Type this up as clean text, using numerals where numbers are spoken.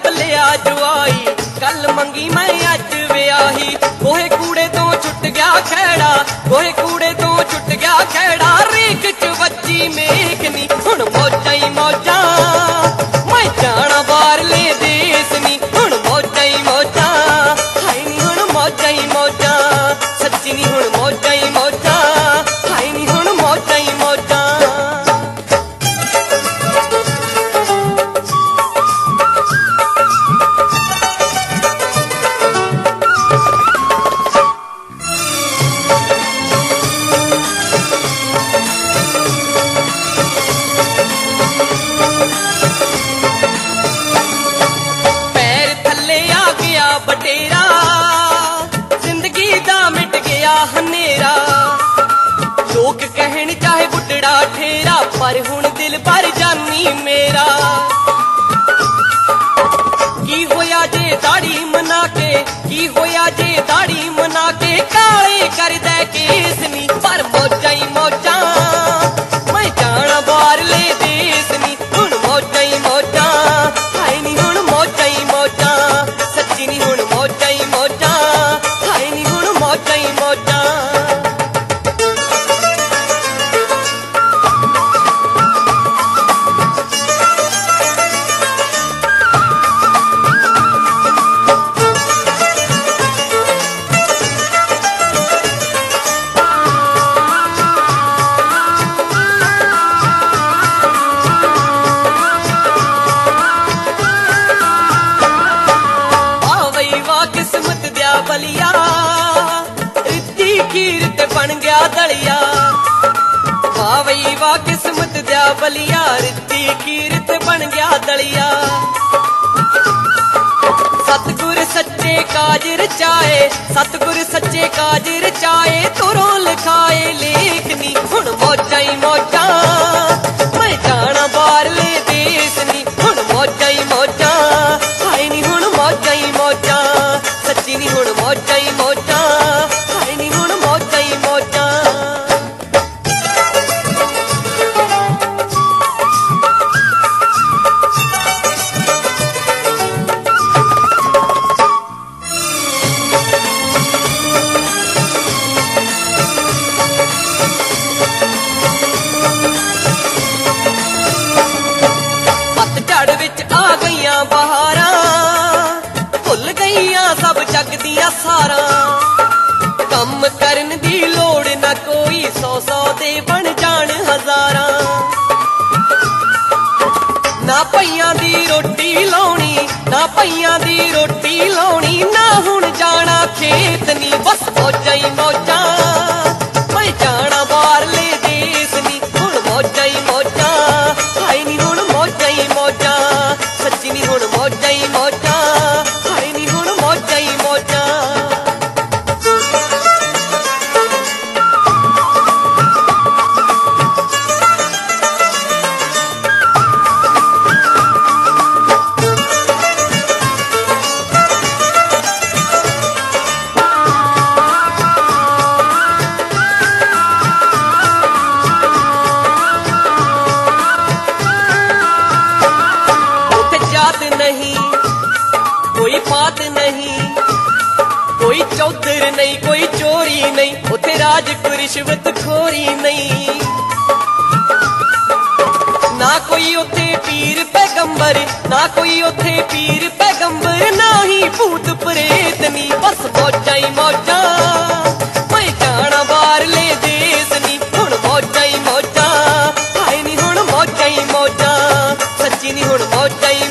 ਰੱਬ ਲਿਆ ਜਵਾਈ ਕੱਲ ਮੰਗੀ ਮੈਂ ਅੱਜ ਵਿਆਹੀ ਕੋਹੇ ਕੂੜੇ ਤੋਂ ਛੁੱਟ ਗਿਆ ਖੈੜਾ ਕੋਹੇ ਕੂੜੇ ਤੋਂ ਛੁੱਟ ਗਿਆ ਖੈੜਾ ਰੀਕ ਚ ਵੱਜੀ ਮੇਖਨੀ ਹੁਣ ਮੌਜਾਂ ਹੀ ਮੌਜਾਂ ਮੈਂ ਜਾਣਾ ਬਾਹਰਲੇ ਦੇਸ ਨੀ ਹੁਣ ਮੌਜਾਂ ਹੀ ਮੌਜਾਂ ਹਾਏ ਨੀ ਹੁਣ ਮੌਜਾਂ ਹੀ ਮੌਜਾਂ ਸੱਚੀ ਨੀ ਹੁਣ ਮੌਜਾਂ ਹੀ ਮੌਜਾਂ ਹਾਏ ਨੀ ਹੁਣ ਮੌਜਾਂ ਹੀ ਮੌਜਾਂ बटेरा जिंदगी दा मिट गया हनेरा लोग कहन चाहे बुढ़ड़ा ठेरा पर हुण दिल भर जानी मेरा की होया जे दाढ़ी मना के की होया जे दाढ़ी मना के काले कर दे केस नी पर मौजां ही मौजां मैं जाना बाहरले देस नी हुण मौजां ही मौजां हाय नी हुण मौजां ही मौजां सच्ची नी हुण मौजां ही मौजां हाय नी हुण मौजां ही मौजां किस्मत दिया बलिया रिद्धी खीर ते बन गया दलिया वाह वही वाह किस्मत दिया बलिया रिद्धी खीर ते बन गया दलिया सतगुर सच्चे काज रचाए सतगुर सच्चे काज रचाए तुरों लिखाए लेखनी हुण मौजां ही मौजां मैं जाना बाहरले देस नी हुण मौजां ही मौजां हाय नी हुण मौजां ही मौजां सच्ची नी हुण मौजां ही मौजां हाय नी हुण मौजां ही मौजां पतझड़ विच आ गईयां बहारां भुल गईयां सब जग दियां सारां कम करन दी लोड़ ना कोई सौ सौ दे बन जान हजारां ना पईयां दी रोटी लाउणी ना पईयां दी रोटी लाउणी ना हुण जाना खेत नी बस मौजां ही मौजां मैं जाना बाहरले देस नी हुण मौजां ही मौजां हाय नी हुण मौजां ही मौजां सच्ची नी हुण मौजां ही मौजां हाय नी हुण मौजां ही मौजां जात नहीं कोई पात नहीं कोई चौधर नहीं कोई चोरी नहीं उथे राज कोई रिश्वत खोरी नहीं ना कोई उथे पीर पैगंबर ना कोई उथे पीर पैगंबर ना ही भूत प्रेत नी बस मौजां ही मौजां मैं जाना बाहरले देस नी हुण मौजां ही मौजां हाय नी हुण मौजां ही मौजां सच्ची नी हुण मौजां ही